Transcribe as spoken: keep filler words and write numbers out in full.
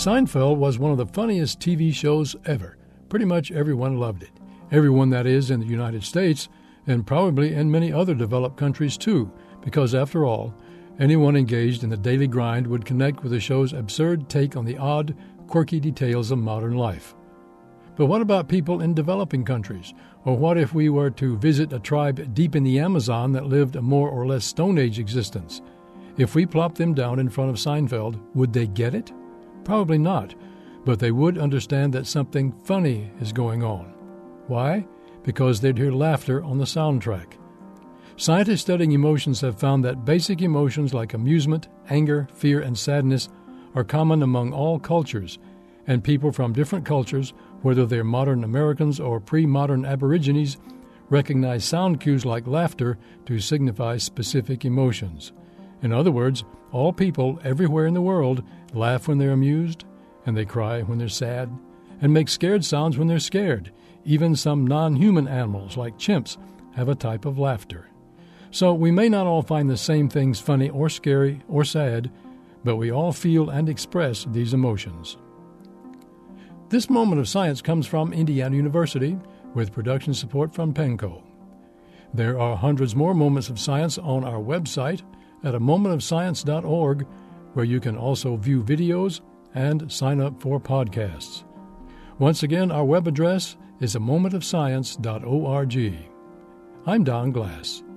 Seinfeld was one of the funniest T V shows ever. Pretty much everyone loved it. Everyone, that is, in the United States, and probably in many other developed countries too, because after all, anyone engaged in the daily grind would connect with the show's absurd take on the odd, quirky details of modern life. But what about people in developing countries? Or what if we were to visit a tribe deep in the Amazon that lived a more or less Stone Age existence? If we plopped them down in front of Seinfeld, would they get it? Probably not, but they would understand that something funny is going on. Why? Because they'd hear laughter on the soundtrack. Scientists studying emotions have found that basic emotions like amusement, anger, fear, and sadness are common among all cultures, and people from different cultures, whether they're modern Americans or pre-modern Aborigines, recognize sound cues like laughter to signify specific emotions. In other words, all people everywhere in the world laugh when they're amused, and they cry when they're sad, and make scared sounds when they're scared. Even some non-human animals, like chimps, have a type of laughter. So we may not all find the same things funny or scary or sad, but we all feel and express these emotions. This moment of science comes from Indiana University, with production support from Penco. There are hundreds more moments of science on our website at a moment of science dot org, where you can also view videos and sign up for podcasts. Once again, our web address is a moment of science dot org. I'm Don Glass.